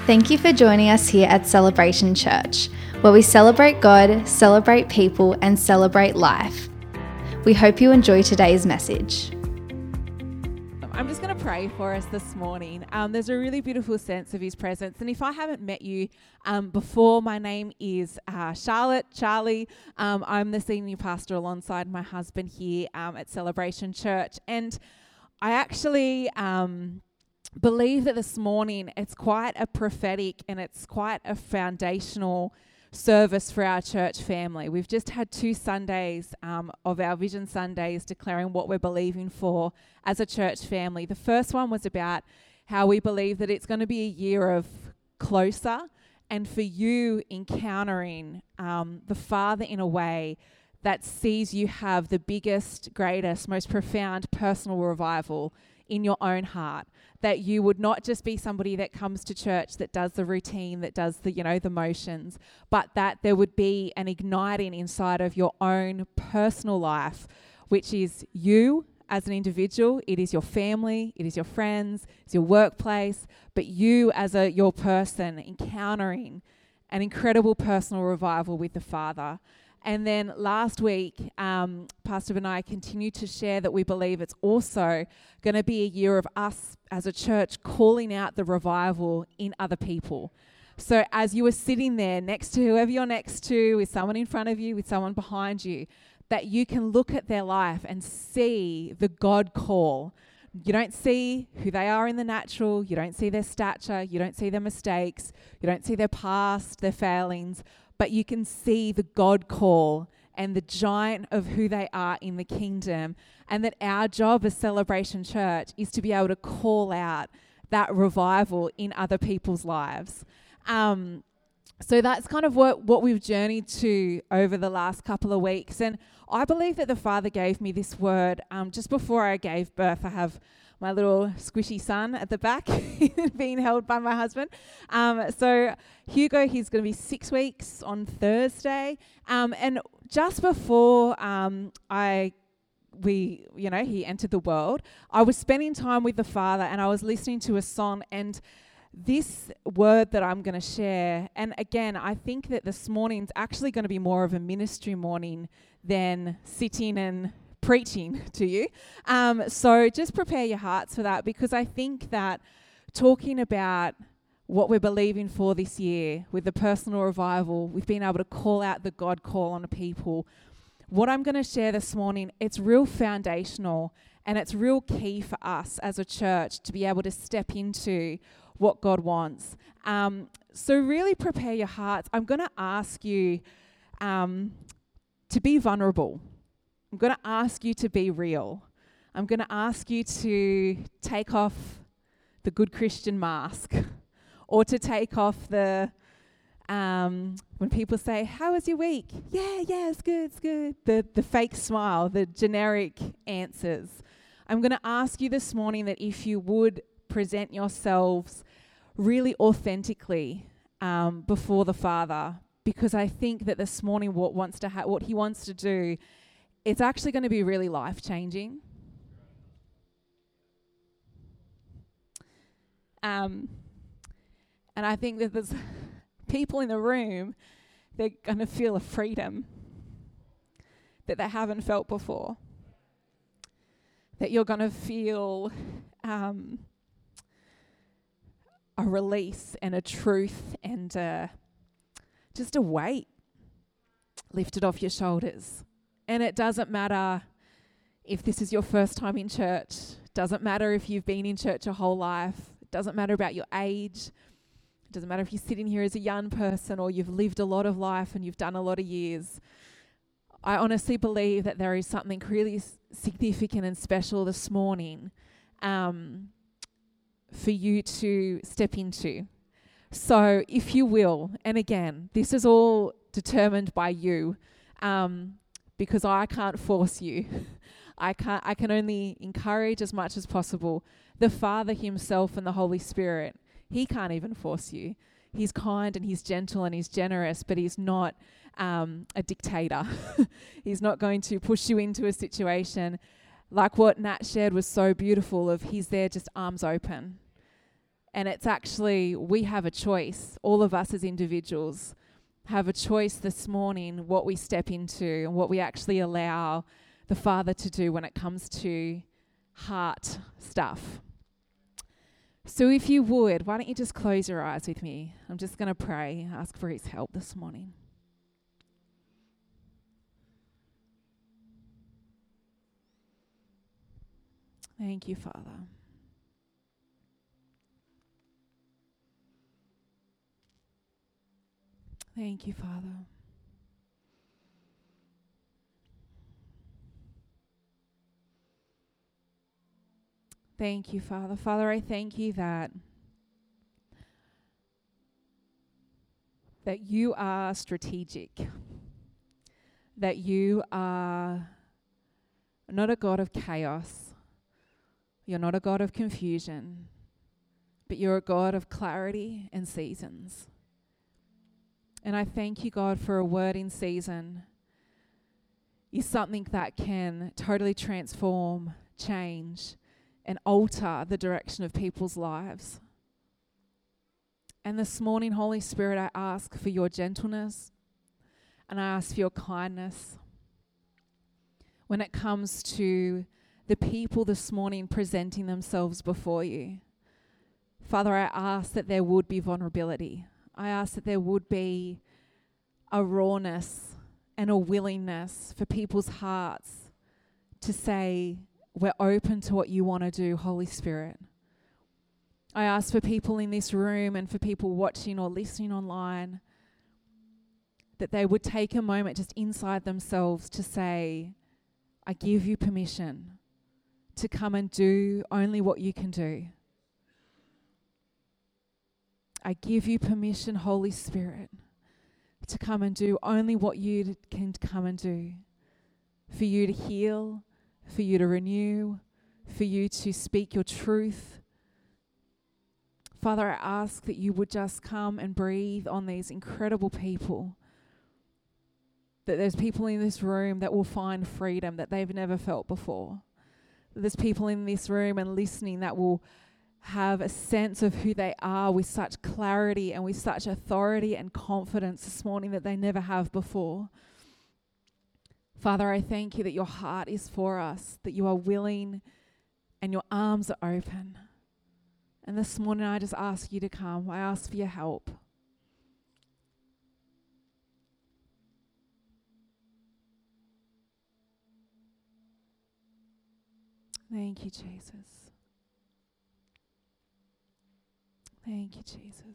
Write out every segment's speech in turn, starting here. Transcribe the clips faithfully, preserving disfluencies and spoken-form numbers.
Thank you for joining us here at Celebration Church, where we celebrate God, celebrate people, and celebrate life. We hope you enjoy today's message. I'm just going to pray for us this morning. Um, there's a really beautiful sense of His presence. And if I haven't met you um, before, my name is uh, Charlotte, Charlie. Um, I'm the senior pastor alongside my husband here um, at Celebration Church. And I actually um, believe that this morning it's quite a prophetic and it's quite a foundational service for our church family. We've just had two Sundays um, of our Vision Sundays declaring what we're believing for as a church family. The first one was about how we believe that it's going to be a year of closer and for you encountering um, the Father in a way that sees you have the biggest, greatest, most profound personal revival in your own heart. That you would not just be somebody that comes to church that does the routine, that does the, you know, the motions, but that there would be an igniting inside of your own personal life, which is you as an individual, it is your family, it is your friends, it's your workplace, but you as a your person encountering an incredible personal revival with the Father. And then last week, um, Pastor and I continued to share that we believe it's also going to be a year of us as a church calling out the revival in other people. So as you were sitting there next to whoever you're next to, with someone in front of you, with someone behind you, that you can look at their life and see the God call. You don't see who they are in the natural, you don't see their stature, you don't see their mistakes, you don't see their past, their failings, but you can see the God call and the giant of who they are in the kingdom, and that our job as Celebration Church is to be able to call out that revival in other people's lives. Um, so that's kind of what, what we've journeyed to over the last couple of weeks. And I believe that the Father gave me this word um, just before I gave birth. I have my little squishy son at the back being held by my husband. Um, so Hugo, he's going to be six weeks on Thursday. Um, and just before um, I, we, you know, he entered the world, I was spending time with the Father and I was listening to a song, and this word that I'm going to share, and again, I think that this morning's actually going to be more of a ministry morning than sitting and preaching to you. Um, so just prepare your hearts for that, because I think that talking about what we're believing for this year with the personal revival, we've been able to call out the God call on people. What I'm going to share this morning, it's real foundational and it's real key for us as a church to be able to step into what God wants. Um, so really prepare your hearts. I'm going to ask you um, to be vulnerable. I'm going to ask you to be real. I'm going to ask you to take off the good Christian mask, or to take off the, um, when people say, how was your week? Yeah, yeah, it's good, it's good. The, the fake smile, the generic answers. I'm going to ask you this morning that if you would present yourselves really authentically um, before the Father, because I think that this morning what wants to ha- what He wants to do, it's actually going to be really life-changing. Um, and I think that there's people in the room, they're going to feel a freedom that they haven't felt before. That you're going to feel um, a release and a truth and uh, just a weight lifted off your shoulders. And it doesn't matter if this is your first time in church. It doesn't matter if you've been in church your whole life. It doesn't matter about your age. It doesn't matter if you're sitting here as a young person or you've lived a lot of life and you've done a lot of years. I honestly believe that there is something really s- significant and special this morning um, for you to step into. So if you will, and again, this is all determined by you, um, because I can't force you. I can't. I can only encourage as much as possible. The Father Himself and the Holy Spirit, He can't even force you. He's kind and He's gentle and He's generous, but He's not um, a dictator. He's not going to push you into a situation. Like what Nat shared was so beautiful of He's there just arms open. And it's actually, we have a choice. All of us as individuals have a choice this morning what we step into and what we actually allow the Father to do when it comes to heart stuff. So if you would, why don't you just close your eyes with me? I'm just going to pray, ask for his help this morning. Thank you, Father. Thank you, Father. Thank you, Father. Father, I thank you that that you are strategic, that you are not a God of chaos, you're not a God of confusion, but you're a God of clarity and seasons. And I thank you, God, for a word in season is something that can totally transform, change, and alter the direction of people's lives. And this morning, Holy Spirit, I ask for your gentleness and I ask for your kindness when it comes to the people this morning presenting themselves before you. Father, I ask that there would be vulnerability. I ask that there would be a rawness and a willingness for people's hearts to say, we're open to what you want to do, Holy Spirit. I ask for people in this room and for people watching or listening online that they would take a moment just inside themselves to say, I give you permission to come and do only what you can do. I give you permission, Holy Spirit, to come and do only what you can come and do. For you to heal, for you to renew, for you to speak your truth. Father, I ask that you would just come and breathe on these incredible people. That there's people in this room that will find freedom that they've never felt before. That there's people in this room and listening that will have a sense of who they are with such clarity and with such authority and confidence this morning that they never have before. Father, I thank you that your heart is for us, that you are willing and your arms are open. And this morning I just ask you to come. I ask for your help. Thank you, Jesus. Thank you, Jesus.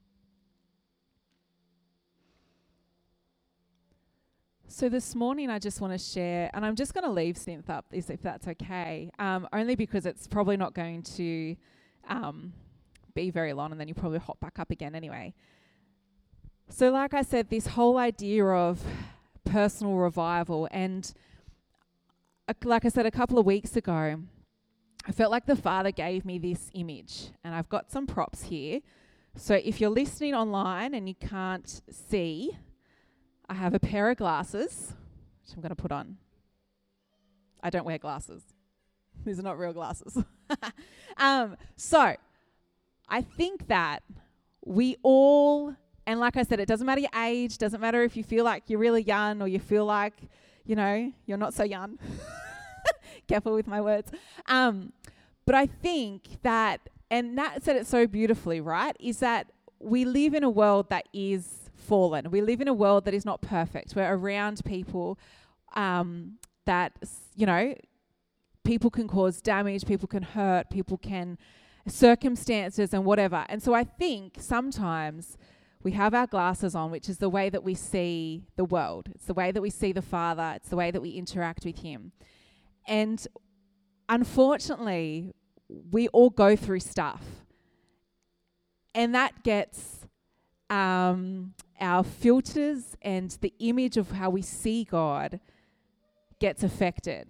So this morning I just want to share, and I'm just going to leave Synth up if that's okay, um, only because it's probably not going to um, be very long and then you probably hop back up again anyway. So like I said, this whole idea of personal revival, and uh, like I said a couple of weeks ago, I felt like the Father gave me this image, and I've got some props here. So if you're listening online and you can't see, I have a pair of glasses, which I'm going to put on. I don't wear glasses. These are not real glasses. um, so I think that we all, and like I said, it doesn't matter your age, doesn't matter if you feel like you're really young or you feel like, you know, you're not so young. Careful with my words. Um, but I think that, and Nat said it so beautifully, right, is that we live in a world that is fallen. We live in a world that is not perfect. We're around people um, that, you know, people can cause damage, people can hurt, people can, circumstances and whatever. And so I think sometimes we have our glasses on, which is the way that we see the world. It's the way that we see the Father. It's the way that we interact with him. And unfortunately, we all go through stuff. And that gets um, our filters and the image of how we see God gets affected.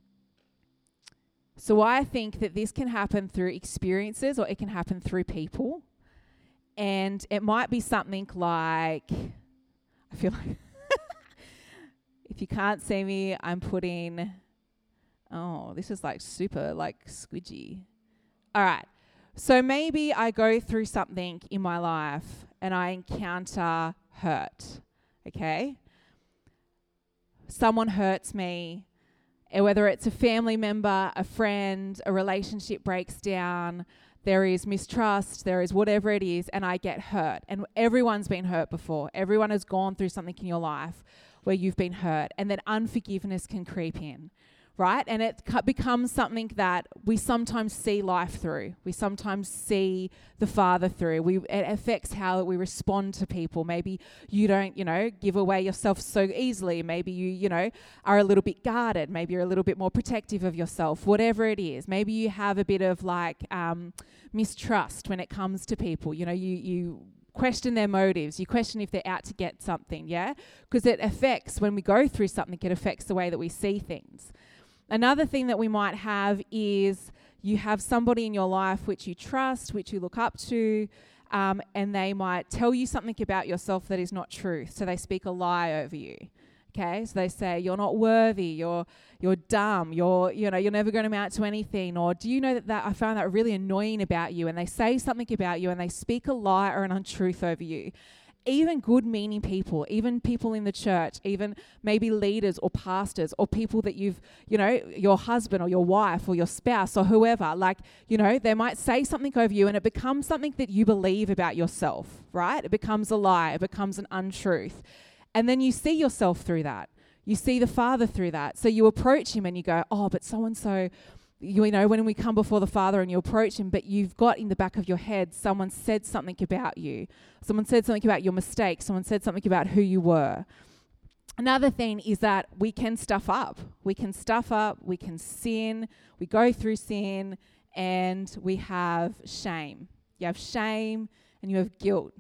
So I think that this can happen through experiences or it can happen through people. And it might be something like, I feel like, if you can't see me, I'm putting... Oh, this is like super like squidgy. All right. So maybe I go through something in my life and I encounter hurt, okay? Someone hurts me, whether it's a family member, a friend, a relationship breaks down, there is mistrust, there is whatever it is, and I get hurt. And everyone's been hurt before. Everyone has gone through something in your life where you've been hurt, and then unforgiveness can creep in, right? And it becomes something that we sometimes see life through. We sometimes see the Father through. We, it affects how we respond to people. Maybe you don't, you know, give away yourself so easily. Maybe you, you know, are a little bit guarded. Maybe you're a little bit more protective of yourself, whatever it is. Maybe you have a bit of like um, mistrust when it comes to people. You know, you you question their motives. You question if they're out to get something, yeah? Because it affects, when we go through something, it affects the way that we see things. Another thing that we might have is you have somebody in your life which you trust, which you look up to, um, and they might tell you something about yourself that is not true. So they speak a lie over you. Okay, so they say you're not worthy, you're you're dumb, you're you know you're never going to amount to anything. Or do you know that, that I found that really annoying about you? And they say something about you, and they speak a lie or an untruth over you. Even good-meaning people, even people in the church, even maybe leaders or pastors or people that you've, you know, your husband or your wife or your spouse or whoever, like, you know, they might say something over you and it becomes something that you believe about yourself, right? It becomes a lie, it becomes an untruth. And then you see yourself through that. You see the Father through that. So you approach him and you go, oh, but so-and-so, you know, when we come before the Father and you approach him, but you've got in the back of your head, someone said something about you. Someone said something about your mistakes. Someone said something about who you were. Another thing is that we can stuff up. We can stuff up. We can sin. We go through sin and we have shame. You have shame and you have guilt.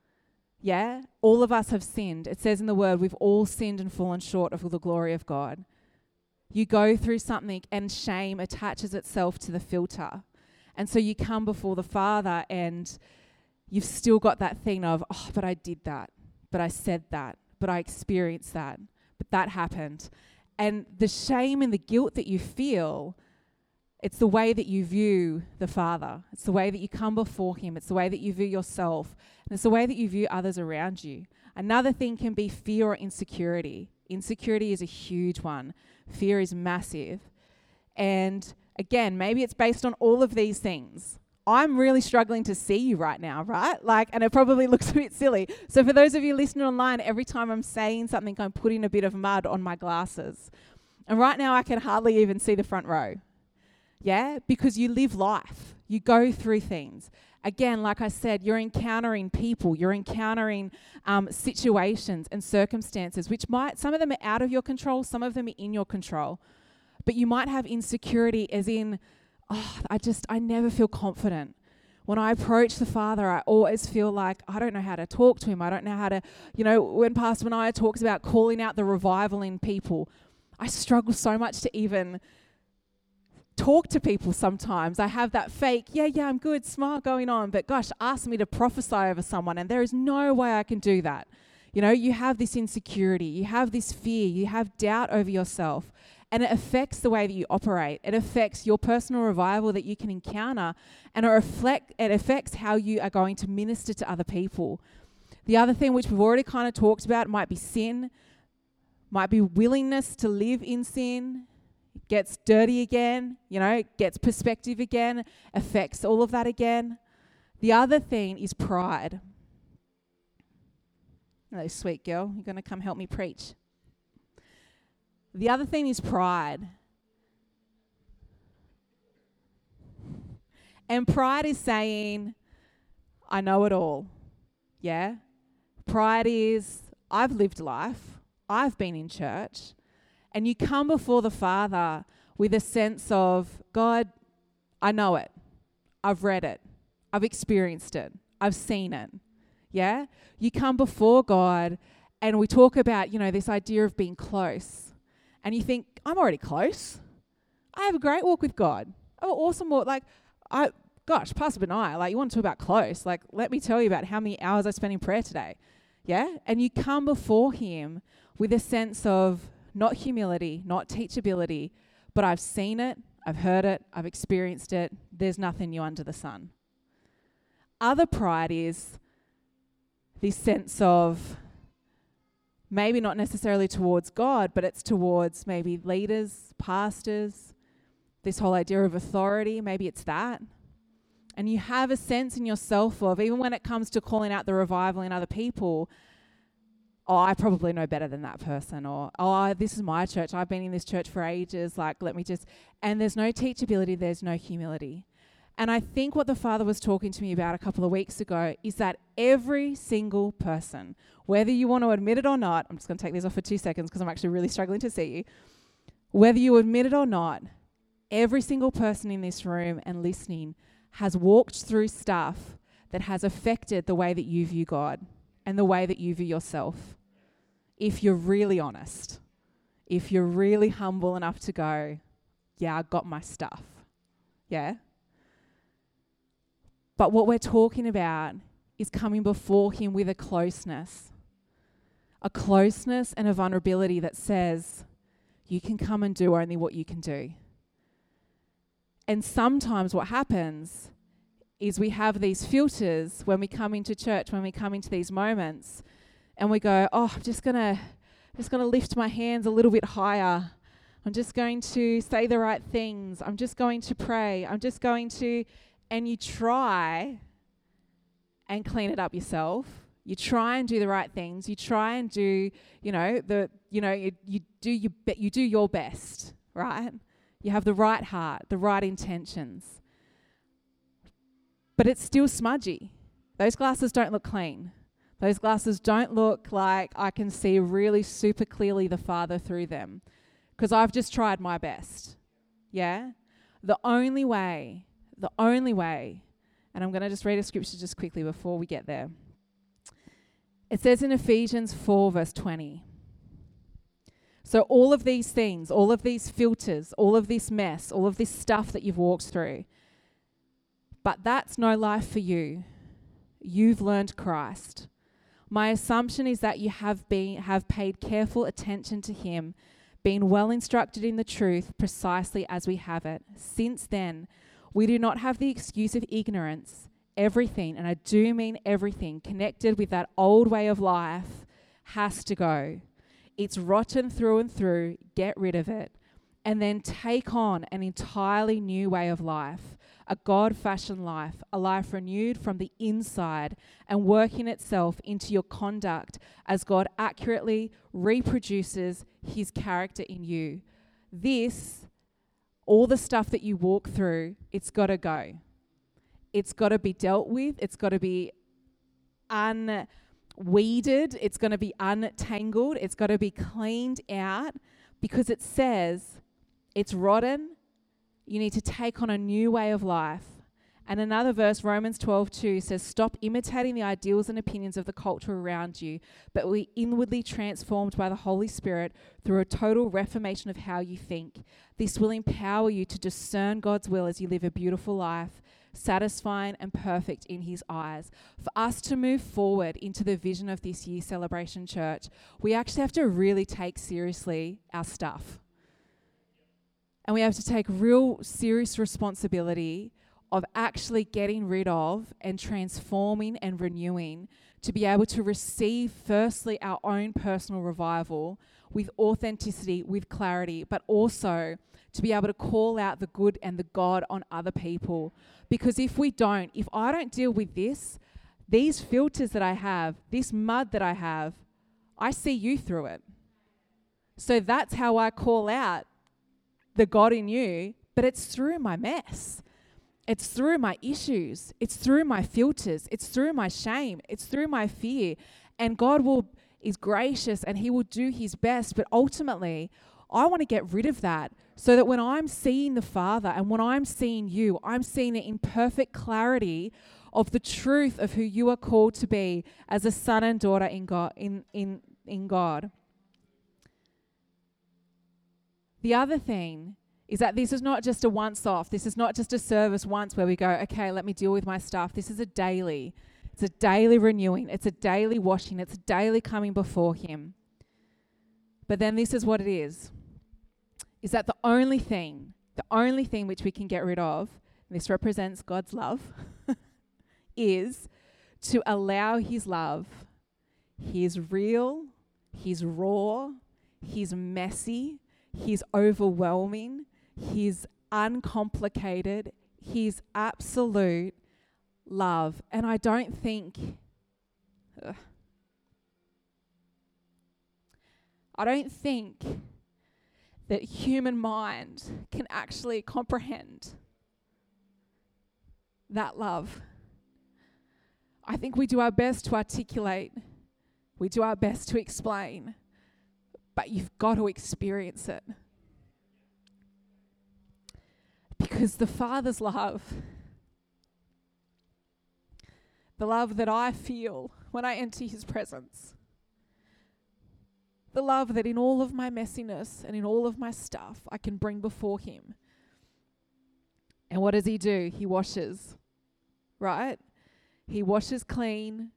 Yeah? All of us have sinned. It says in the Word, we've all sinned and fallen short of the glory of God. You go through something and shame attaches itself to the filter. And so you come before the Father and you've still got that thing of, oh, but I did that, but I said that, but I experienced that, but that happened. And the shame and the guilt that you feel, it's the way that you view the Father. It's the way that you come before him. It's the way that you view yourself. And it's the way that you view others around you. Another thing can be fear or insecurity. Insecurity is a huge one. Fear is massive. And again, maybe it's based on all of these things. I'm really struggling to see you right now, right? Like, and it probably looks a bit silly. So for those of you listening online, every time I'm saying something, I'm putting a bit of mud on my glasses. And right now I can hardly even see the front row. Yeah? Because you live life. You go through things. Again, like I said, you're encountering people, you're encountering um, situations and circumstances, which might, some of them are out of your control, some of them are in your control. But you might have insecurity as in, oh, I just, I never feel confident. When I approach the Father, I always feel like I don't know how to talk to him. I don't know how to, you know, when Pastor Benaiah talks about calling out the revival in people, I struggle so much to even talk to people sometimes. I have that fake, yeah, yeah, I'm good, smile going on. But gosh, ask me to prophesy over someone and there is no way I can do that. You know, you have this insecurity, you have this fear, you have doubt over yourself. And it affects the way that you operate. It affects your personal revival that you can encounter. And it, reflect, it affects how you are going to minister to other people. The other thing which we've already kind of talked about might be sin, might be willingness to live in sin. It gets dirty again, you know, it gets perspective again, affects all of that again. The other thing is pride. Hello, sweet girl, you're going to come help me preach. The other thing is pride. And pride is saying, I know it all. Yeah? Pride is, I've lived life. I've been in church. And you come before the Father with a sense of, God, I know it. I've read it. I've experienced it. I've seen it. Yeah? You come before God and we talk about, you know, this idea of being close. And you think, I'm already close. I have a great walk with God. Oh, awesome walk. Like, I, gosh, Pastor Benaiah, like, you want to talk about close? Like, let me tell you about how many hours I spent in prayer today. Yeah? And you come before him with a sense of not humility, not teachability, but I've seen it, I've heard it, I've experienced it. There's nothing new under the sun. other pride is this sense of maybe not necessarily towards God, but it's towards maybe leaders, pastors, this whole idea of authority. Maybe it's that. And you have a sense in yourself of, even when it comes to calling out the revival in other people, oh, I probably know better than that person, or, oh, this is my church. I've been in this church for ages. Like, let me just, and there's no teachability. There's no humility. And I think what the Father was talking to me about a couple of weeks ago is that every single person, whether you want to admit it or not, I'm just going to take these off for two seconds because I'm actually really struggling to see you. Whether you admit it or not, every single person in this room and listening has walked through stuff that has affected the way that you view God and the way that you view yourself. If you're really honest, if you're really humble enough to go, yeah, I got my stuff. Yeah? But what we're talking about is coming before him with a closeness. A closeness and a vulnerability that says, you can come and do only what you can do. And sometimes what happens is we have these filters when we come into church, when we come into these moments, and we go, oh, I'm just gonna, just gonna lift my hands a little bit higher. I'm just going to say the right things. I'm just going to pray. I'm just going to, and you try and clean it up yourself. You try and do the right things. You try and do, you know, the, you know, you, you do you be, you do your best, right? You have the right heart, the right intentions. But it's still smudgy. Those glasses don't look clean. Those glasses don't look like I can see really super clearly the Father through them. Because I've just tried my best. Yeah? The only way, the only way, and I'm going to just read a scripture just quickly before we get there. It says in Ephesians four verse twenty. So all of these things, all of these filters, all of this mess, all of this stuff that you've walked through, but that's no life for you. You've learned Christ. My assumption is that you have been have paid careful attention to him, been well instructed in the truth precisely as we have it. Since then, we do not have the excuse of ignorance. Everything, and I do mean everything, connected with that old way of life has to go. It's rotten through and through. Get rid of it. And then take on an entirely new way of life, a God-fashioned life, a life renewed from the inside and working itself into your conduct as God accurately reproduces his character in you. This, all the stuff that you walk through, it's got to go. It's got to be dealt with. It's got to be unweeded. It's going to be untangled. It's got to be cleaned out because it says it's rotten. You need to take on a new way of life. And another verse, Romans twelve two, says, stop imitating the ideals and opinions of the culture around you, but be inwardly transformed by the Holy Spirit through a total reformation of how you think. This will empower you to discern God's will as you live a beautiful life, satisfying and perfect in his eyes. For us to move forward into the vision of this year's Celebration Church, we actually have to really take seriously our stuff. And we have to take real serious responsibility of actually getting rid of and transforming and renewing to be able to receive firstly our own personal revival with authenticity, with clarity, but also to be able to call out the good and the God on other people. Because if we don't, if I don't deal with this, these filters that I have, this mud that I have, I see you through it. So that's how I call out the God in you, but it's through my mess. It's through my issues. It's through my filters. It's through my shame. It's through my fear. And God will is gracious and he will do his best. But ultimately, I want to get rid of that so that when I'm seeing the Father and when I'm seeing you, I'm seeing it in perfect clarity of the truth of who you are called to be as a son and daughter in God. In, in, in God. The other thing is that this is not just a once-off. This is not just a service once where we go, okay, let me deal with my stuff. This is a daily. It's a daily renewing. It's a daily washing. It's a daily coming before him. But then this is what it is, is that the only thing, the only thing which we can get rid of, and this represents God's love, is to allow his love. He's real, he's raw, he's messy, he's overwhelming, he's uncomplicated, he's absolute love. And I don't think, ugh, I don't think that human mind can actually comprehend that love. I think we do our best to articulate, we do our best to explain, but you've got to experience it. Because the Father's love, the love that I feel when I enter his presence, the love that in all of my messiness and in all of my stuff I can bring before him. And what does he do? He washes, right? He washes clean.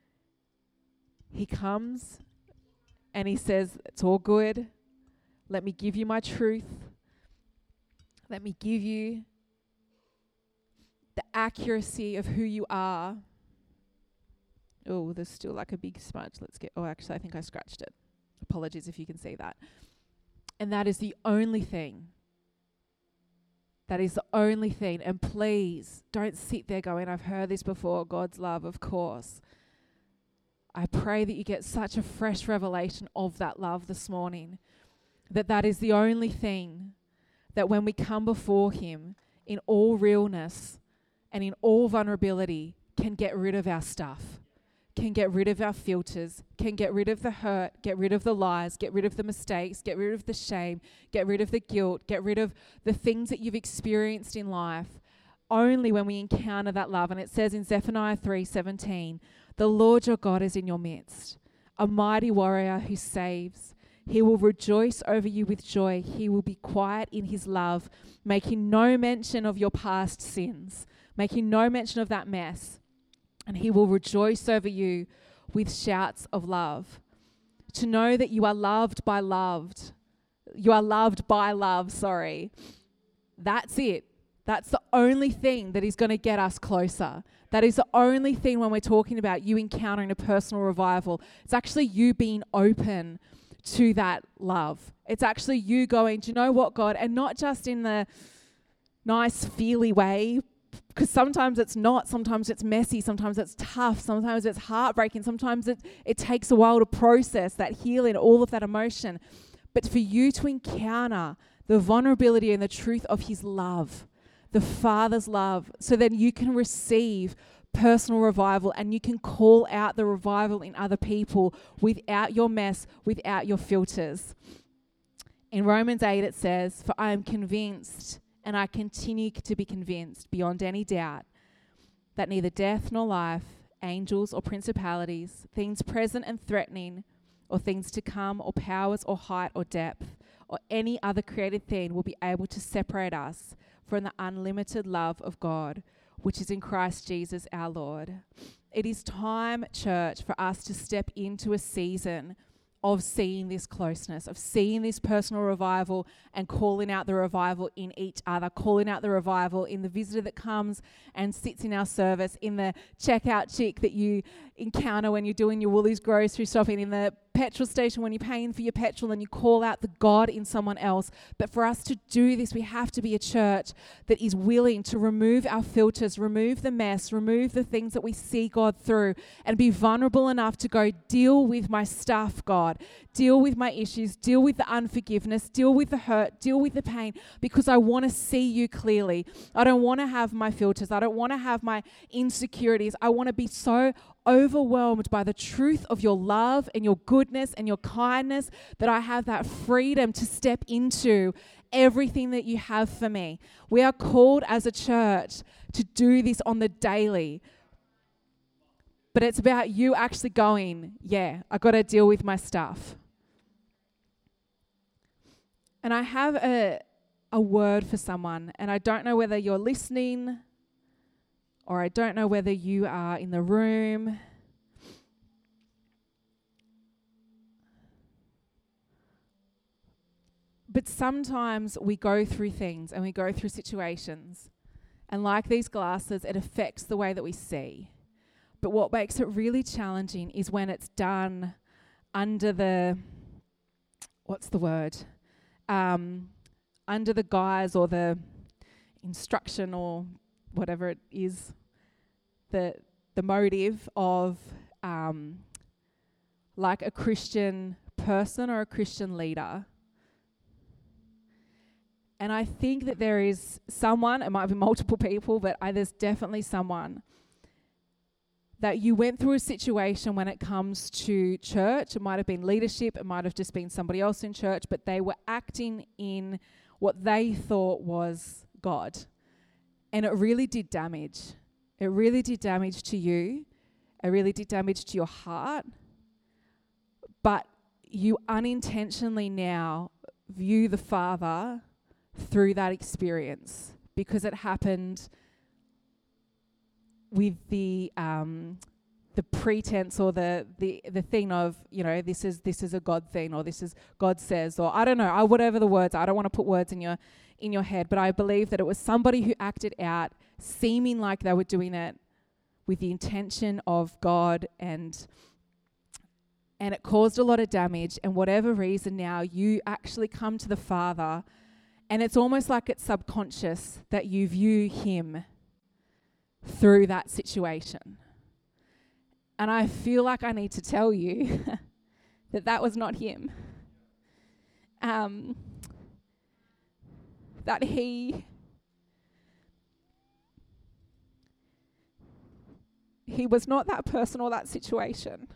He comes and he says, it's all good. Let me give you my truth. Let me give you the accuracy of who you are. Oh, there's still like a big smudge. Let's get, oh, actually, I think I scratched it. Apologies if you can see that. And that is the only thing. That is the only thing. And please don't sit there going, I've heard this before, God's love, of course. I pray that you get such a fresh revelation of that love this morning. That that is the only thing that when we come before him in all realness and in all vulnerability can get rid of our stuff. Can get rid of our filters, can get rid of the hurt, get rid of the lies, get rid of the mistakes, get rid of the shame, get rid of the guilt, get rid of the things that you've experienced in life, only when we encounter that love. And it says in Zephaniah three seventeen, the Lord your God is in your midst, a mighty warrior who saves. He will rejoice over you with joy. He will be quiet in his love, making no mention of your past sins, making no mention of that mess. And he will rejoice over you with shouts of love. To know that you are loved by loved. You are loved by love, sorry. That's it. That's the only thing that is going to get us closer. That is the only thing when we're talking about you encountering a personal revival. It's actually you being open to that love. It's actually you going, do you know what, God? And not just in the nice, feely way, because sometimes it's not, sometimes it's messy, sometimes it's tough, sometimes it's heartbreaking, sometimes it, it takes a while to process that healing, all of that emotion. But for you to encounter the vulnerability and the truth of his love, the Father's love, so then you can receive personal revival and you can call out the revival in other people without your mess, without your filters. In Romans eight it says, for I am convinced and I continue to be convinced beyond any doubt that neither death nor life, angels or principalities, things present and threatening, or things to come, or powers or height or depth, or any other created thing will be able to separate us from the unlimited love of God, which is in Christ Jesus our Lord. It is time, church, for us to step into a season of seeing this closeness, of seeing this personal revival and calling out the revival in each other, calling out the revival in the visitor that comes and sits in our service, in the checkout chick that you encounter when you're doing your Woolies grocery shopping, in the petrol station when you're paying for your petrol and you call out the God in someone else. But for us to do this, we have to be a church that is willing to remove our filters, remove the mess, remove the things that we see God through, and be vulnerable enough to go, deal with my stuff, God. Deal with my issues, deal with the unforgiveness, deal with the hurt, deal with the pain, because I want to see you clearly. I don't want to have my filters. I don't want to have my insecurities. I want to be so overwhelmed by the truth of your love and your goodness and your kindness that I have that freedom to step into everything that you have for me. We are called as a church to do this on the daily. But it's about you actually going, yeah, I got to deal with my stuff. And I have a a word for someone, and I don't know whether you're listening or I don't know whether you are in the room. But sometimes we go through things and we go through situations, and like these glasses, it affects the way that we see. But what makes it really challenging is when it's done under the, what's the word? Um, under the guise or the instruction or whatever it is, the the motive of um, like a Christian person or a Christian leader. And I think that there is someone, it might be multiple people, but I, there's definitely someone that you went through a situation when it comes to church. It might have been leadership, it might have just been somebody else in church, but they were acting in what they thought was God. And it really did damage. It really did damage to you. It really did damage to your heart. But you unintentionally now view the Father through that experience because it happened with the um, the pretense or the, the the thing of, you know, this is this is a God thing, or this is God says, or I don't know, I, whatever the words are. I don't want to put words in your in your head, but I believe that it was somebody who acted out seeming like they were doing it with the intention of God, and and it caused a lot of damage. And whatever reason, now you actually come to the Father, and it's almost like it's subconscious that you view him through that situation. And I feel like I need to tell you that that was not him. Um, that he he was not that person or that situation.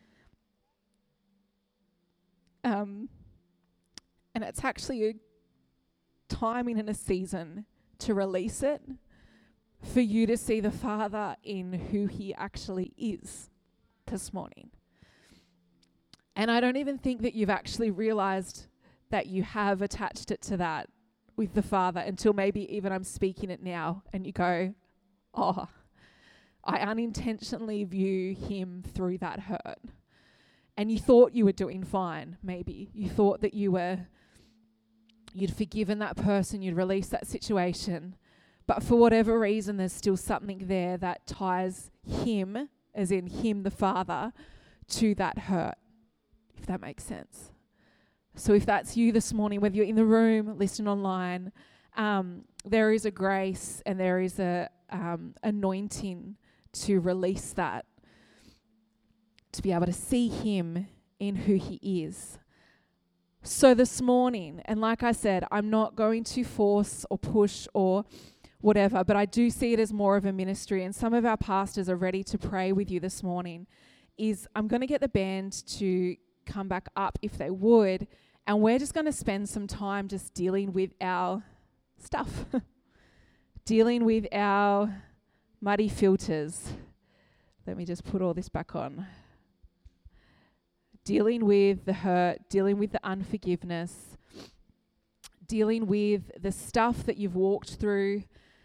Um, and it's actually a timing and a season to release it, for you to see the Father in who he actually is this morning. And I don't even think that you've actually realized that you have attached it to that with the Father until maybe even I'm speaking it now and you go, oh, I unintentionally view him through that hurt. And you thought you were doing fine, maybe. You thought that you were, you'd forgiven that person, you'd released that situation. But for whatever reason, there's still something there that ties him, as in him, the Father, to that hurt, if that makes sense. So if that's you this morning, whether you're in the room, listening online, um, there is a grace and there is a um, anointing to release that, to be able to see him in who he is. So this morning, and like I said, I'm not going to force or push or whatever, but I do see it as more of a ministry, and some of our pastors are ready to pray with you this morning, is I'm going to get the band to come back up if they would, and we're just going to spend some time just dealing with our stuff, dealing with our muddy filters. Let me just put all this back on. Dealing with the hurt, dealing with the unforgiveness, dealing with the stuff that you've walked through,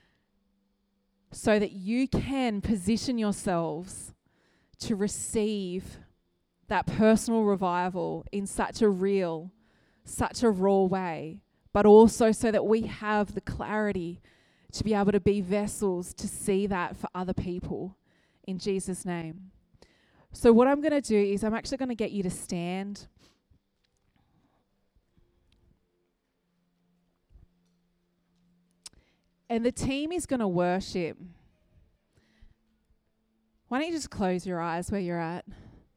so that you can position yourselves to receive that personal revival in such a real, such a raw way, but also so that we have the clarity to be able to be vessels to see that for other people in Jesus' name. So what I'm going to do is I'm actually going to get you to stand. And the team is going to worship. Why don't you just close your eyes where you're at?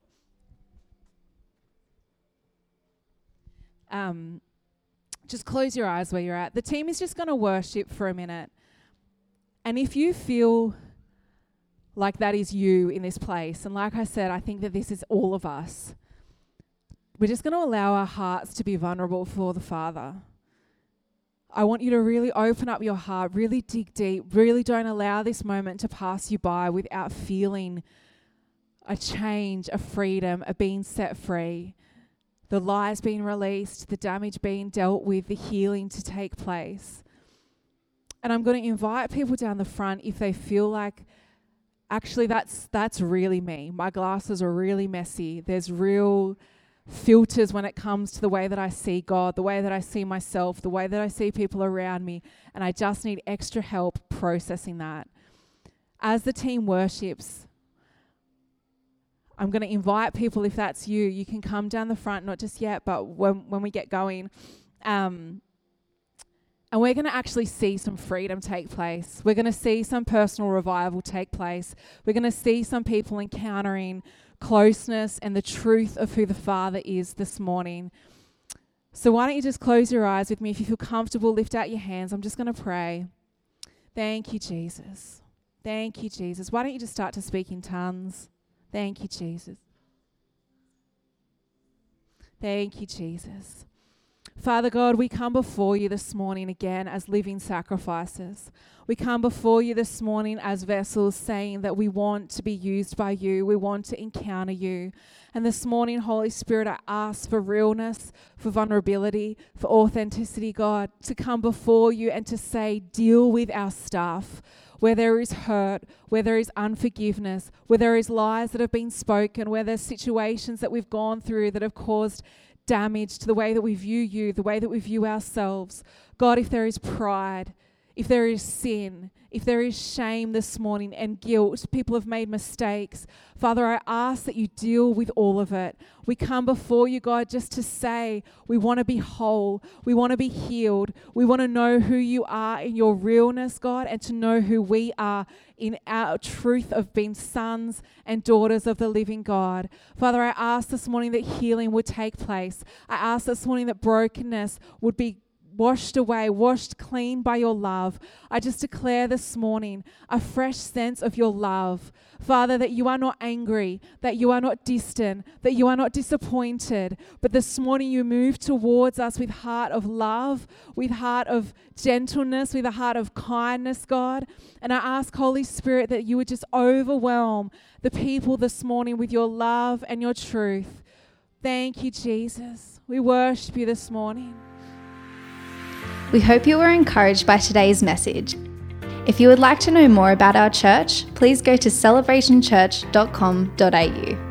Um, just close your eyes where you're at. The team is just going to worship for a minute. And if you feel like that is you in this place, and like I said, I think that this is all of us, we're just going to allow our hearts to be vulnerable for the Father. I want you to really open up your heart, really dig deep, really don't allow this moment to pass you by without feeling a change, a freedom, a being set free, the lies being released, the damage being dealt with, the healing to take place. And I'm going to invite people down the front if they feel like, actually that's that's really me. My glasses are really messy. There's real filters when it comes to the way that I see God, the way that I see myself, the way that I see people around me, and I just need extra help processing that. As the team worships, I'm going to invite people, if that's you, you can come down the front, not just yet, but when, when we get going. Um, and we're going to actually see some freedom take place. We're going to see some personal revival take place. We're going to see some people encountering closeness and the truth of who the Father is this morning. So why don't you just close your eyes with me? If you feel comfortable, lift out your hands. I'm just going to pray. Thank you, Jesus. Thank you, Jesus. Why don't you just start to speak in tongues? Thank you, Jesus. Thank you, Jesus. Father God, we come before you this morning again as living sacrifices. We come before you this morning as vessels saying that we want to be used by you. We want to encounter you. And this morning, Holy Spirit, I ask for realness, for vulnerability, for authenticity, God, to come before you and to say, deal with our stuff. Where there is hurt, where there is unforgiveness, where there is lies that have been spoken, where there's situations that we've gone through that have caused damage to the way that we view you, the way that we view ourselves. God, if there is pride, if there is sin, if there is shame this morning and guilt, people have made mistakes. Father, I ask that you deal with all of it. We come before you, God, just to say we want to be whole. We want to be healed. We want to know who you are in your realness, God, and to know who we are in our truth of being sons and daughters of the living God. Father, I ask this morning that healing would take place. I ask this morning that brokenness would be washed away, washed clean by your love. I just declare this morning a fresh sense of your love. Father, that you are not angry, that you are not distant, that you are not disappointed, but this morning you move towards us with heart of love, with heart of gentleness, with a heart of kindness, God. And I ask, Holy Spirit, that you would just overwhelm the people this morning with your love and your truth. Thank you, Jesus. We worship you this morning. We hope you were encouraged by today's message. If you would like to know more about our church, please go to celebration church dot com dot a u.